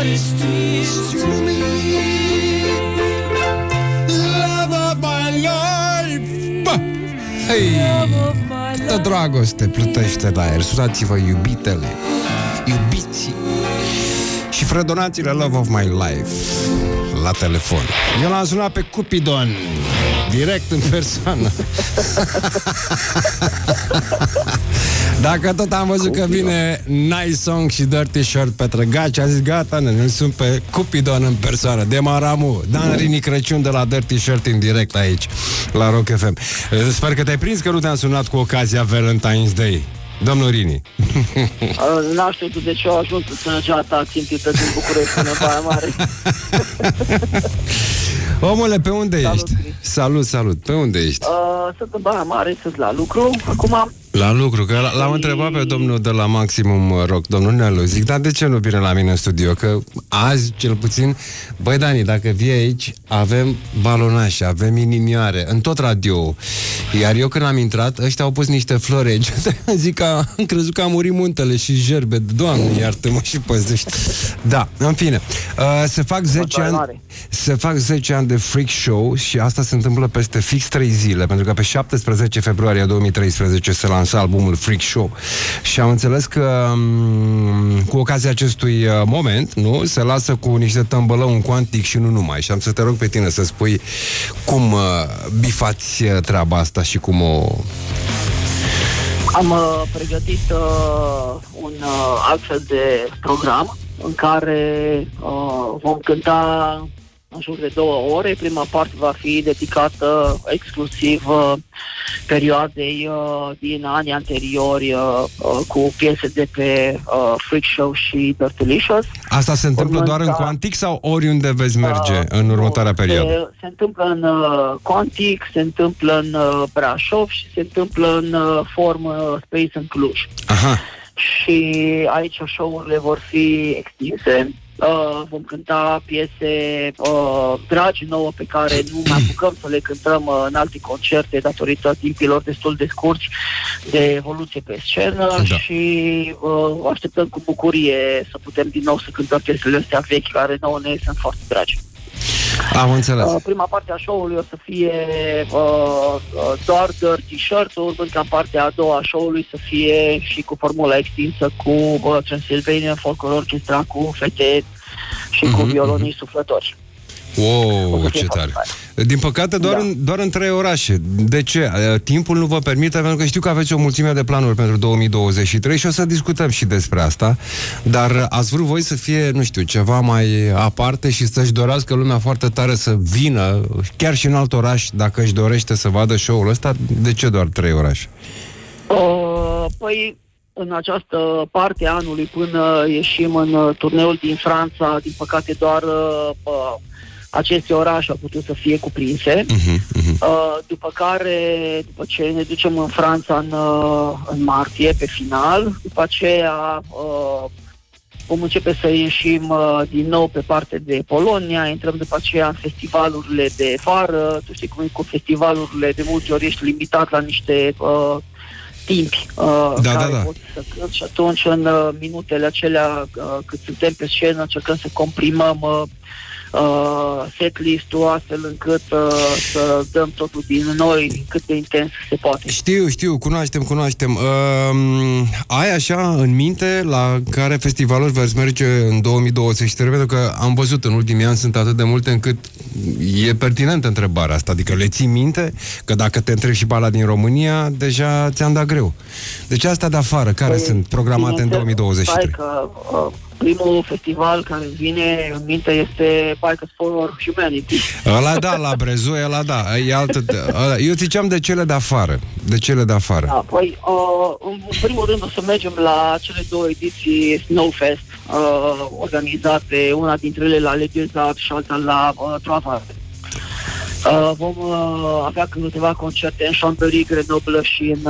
is to me love of my life. Hei, câtă dragoste plutește în aer. Sunați-vă, iubitele, iubiții și fredonați-le Love of My Life la telefon. Eu l-am sunat pe Cupidon direct în persoană. Dacă tot am văzut că vine Nice Song și Dirty Shirt pe Trăgaci, a zis gata, ne sunt pe Cupidon în persoană, de Maramu, Dan Rini Crăciun de la Dirty Shirt în direct aici la Rock FM. Sper că te-ai prins că nu te-am sunat cu ocazia Valentine's Day, domnul Rini. N-am știut de ce au ajuns în sănătatea țintită din București până în Baia Mare. Omule, pe unde ești? Salut, pe unde ești? Sunt în Baia Mare, sunt la lucru. Acum... La lucru, că l-am întrebat pe domnul de la Maximum Rock, domnul Nelu, zic, dar de ce nu vine la mine în studio? Că azi, cel puțin, băi Dani, dacă vii aici, avem balonașe, avem inimioare, în tot radio. Iar eu când am intrat, ăștia au pus niște flori aici. Zic că am crezut că a murit muntele și gerbe. Doamne, iartă-mă și păzești. Da, în fine. Se fac 10 ani de freak show și asta se întâmplă peste fix 3 zile, pentru că pe 17 februarie 2013 se lansa albumul Freak Show. Și am înțeles că cu ocazia acestui moment, nu, se lasă cu niște tămbălău un Quantic și nu numai. Și am să te rog pe tine să spui cum bifați treaba asta și cum o... Am pregătit un altfel de program în care vom cânta în jur de 2 ore. Prima parte va fi dedicată exclusiv perioadei din anii anteriori cu piese de pe Freak Show și Dirtylicious. Asta se întâmplă doar în Quantic sau oriunde veți merge în următoarea perioadă? Se întâmplă în Quantic, se întâmplă în Brașov și se întâmplă în Form Space în Cluj. Aha. Și aici show-urile vor fi extinse. Vom cânta piese dragi nouă pe care nu mai apucăm să le cântăm în alte concerte datorită timpilor destul de scurți de evoluție pe scenă, da. Și așteptăm cu bucurie să putem din nou să cântăm piesele astea vechi care nouă ne sunt foarte dragi. Am înțeles. Prima parte a show-ului o să fie doar Dirty Shirt, urmând ca partea a doua a show-ului să fie și cu formula extinsă cu Transylvanian Folklore Orchestra, cu fete și cu violonii suflători. Wow, ce tare! Din păcate, doar în 3 orașe. De ce? Timpul nu vă permite, pentru că știu că aveți o mulțime de planuri pentru 2023 și o să discutăm și despre asta, dar ați vrut voi să fie, nu știu, ceva mai aparte și să-și dorească lumea foarte tare să vină, chiar și în alt oraș, dacă își dorește să vadă show-ul ăsta. De ce doar 3 orașe? Păi, în această parte a anului, până ieșim în turneul din Franța, din păcate doar aceste orașe au putut să fie cuprinse. După care, după ce ne ducem în Franța în martie, pe final, după aceea vom începe să ieșim din nou pe partea de Polonia, intrăm după aceea în festivalurile de vară. Tu știi cum e cu festivalurile, de multe ori ești limitat la niște timpi care poți să cânti și atunci în minutele acelea cât suntem pe scenă încercăm să comprimăm setlist-ul astfel încât să dăm totul din noi cât de intens se poate. Știu, cunoaștem. Ai așa în minte la care festivaluri veți merge în 2023? Pentru că am văzut în ultimii ani sunt atât de multe încât e pertinentă întrebarea asta. Adică le ții minte? Că dacă te întrebi și pe ala din România, deja ți-am dat greu. Deci astea de afară, care sunt programate în 2023? Primul festival care vine în minte este Bikers for Humanity. Ăla da, la Brezoi, ăla da. E altă, eu ziceam de cele de afară. Da, păi, în primul rând o să mergem la cele 2 ediții Snowfest, organizate, una dintre ele la Le Deux Arts și alta la Trois. Vom avea câteva concerte în Chambéry, Grenoble și în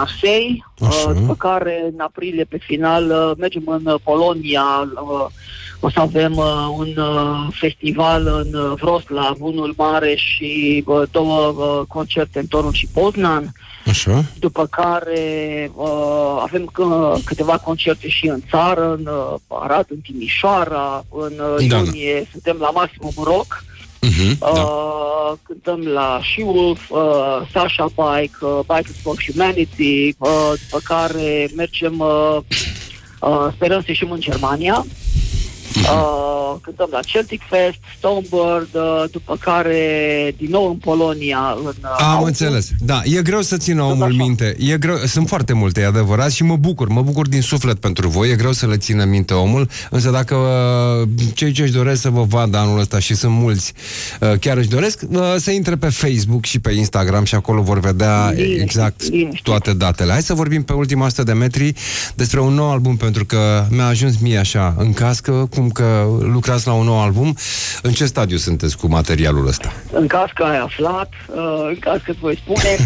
Marseille, după care în aprilie pe final mergem în Polonia, O să avem un festival în Wroclaw, unul mare și 2 concerte în Torun și Poznan. Așa. După care avem câteva concerte și în țară, în Arad, în Timișoara, în iunie suntem la Maximum Rock. Cântăm la She-Wolf, Sasha Bike, Bikers for Humanity, după care mergem, sperăm să ieșim în Germania. Cântăm la Celtic Fest, Stonebird, după care din nou în Polonia. Am înțeles. Da, e greu să țină omul minte. E greu, sunt foarte multe, e adevărat, și mă bucur din suflet pentru voi. E greu să le țină minte omul, însă dacă cei ce își doresc să vă vadă anul ăsta, și sunt mulți, chiar își doresc, să intre pe Facebook și pe Instagram și acolo vor vedea exact toate datele. Hai să vorbim pe ultima 100 de metri despre un nou album, pentru că mi-a ajuns mie așa în cască, cum că lucrați la un nou album. În ce stadiu sunteți cu materialul ăsta? În caz că ai aflat, în caz că îți voi spune,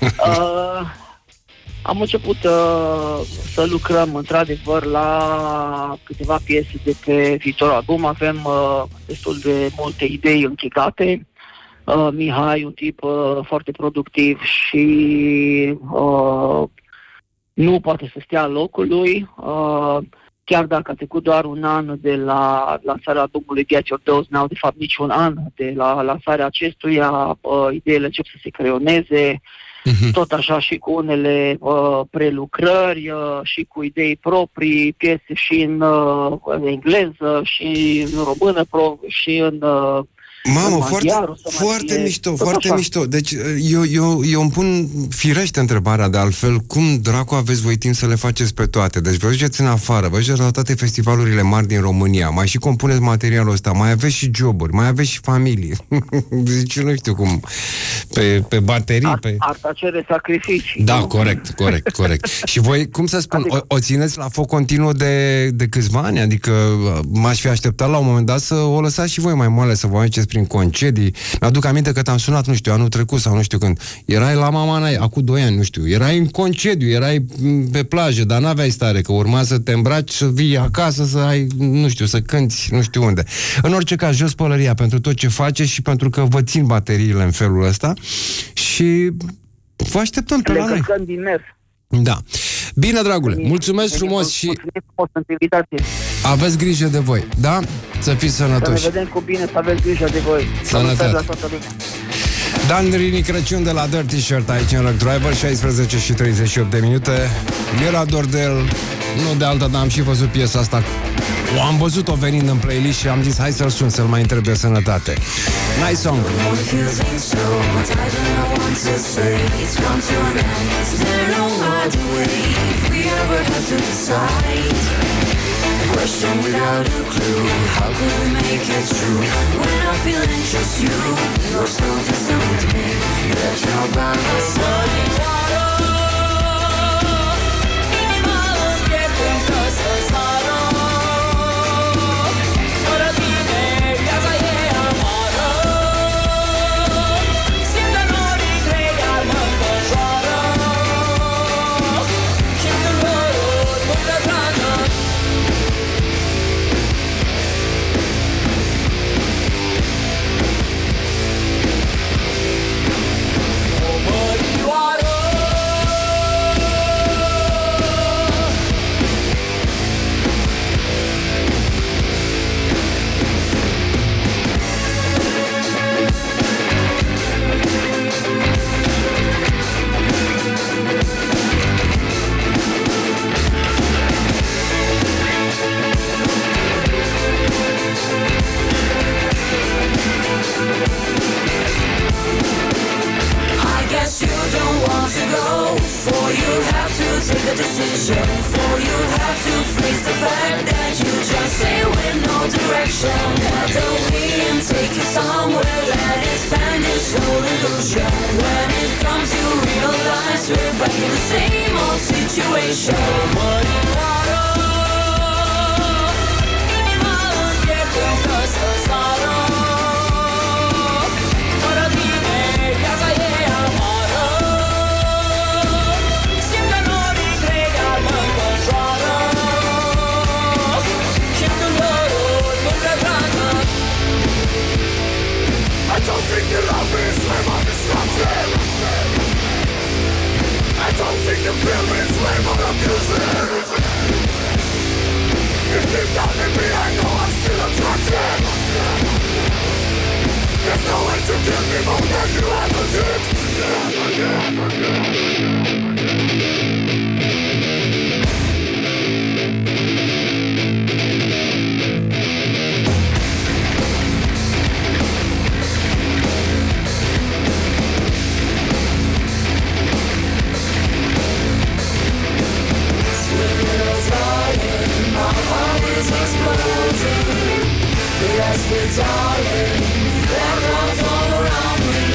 am început să lucrăm într-adevăr la câteva piese de pe viitorul album. Avem destul de multe idei închegate. Mihai, un tip foarte productiv și nu poate să stea locului. Chiar dacă a trecut doar un an de la lansarea albumului Get Your Dose Now, de fapt nici un an de la lansarea acestuia, ideile încep să se creioneze, tot așa și cu unele prelucrări și cu idei proprii, piese și în engleză și în română și în... Mamă, foarte mișto. Deci eu îmi pun firește întrebarea de altfel, cum dracu aveți voi timp să le faceți pe toate? Deci vă duceți în afară, vă duceți la toate festivalurile mari din România, mai și compuneți materialul ăsta, mai aveți și joburi, mai aveți și familie. Deci nu știu cum, pe baterii, Arta cere sacrificii. Da, corect. Și voi, cum să spun, o țineți la foc continuu de câțiva ani? Adică m-aș fi așteptat la un moment dat să o lăsați și voi mai moale, să vă mergeți prin concedii. Mi-aduc aminte că te-am sunat, nu știu, anul trecut sau nu știu când. Erai la mama Nai, acum 2 ani, nu știu. Erai în concediu, erai pe plajă, dar n-aveai stare, că urma să te îmbraci, să vii acasă, să ai, nu știu, să cânti, nu știu unde. În orice caz, jos pălăria pentru tot ce faceți și pentru că vă țin bateriile în felul ăsta și vă așteptăm pe la noi. Din mers. Da. Bine, dragule, mulțumesc frumos și aveți grijă de voi, da? Să fiți sănătoși. Să ne vedem cu bine, să aveți grijă de voi. Sănătate. Dan Rini Crăciun de la Dirty Shirt aici în Rock Driver, 16 și 38 de minute. Mi-era dor de el, nu de alta, dar am și văzut piesa asta. Am văzut-o venind în playlist și am zis hai să-l sun, să-l mai întreb de sănătate. Nice song. Question without a clue. How could we make it true? When I feel anxious, you're still distant with me. That you're by my side. Take a decision, for you have to face the fact that you just stay with no direction. Let the wind take you somewhere, let it find this whole illusion. When it comes you realize we're back in the same old situation. you feel me, slave or abuser. If deep down in me I know I'm still attracted. There's no way to kill me more than you ever did. My heart is exploding. Yes, we're darling. There are clouds all around me.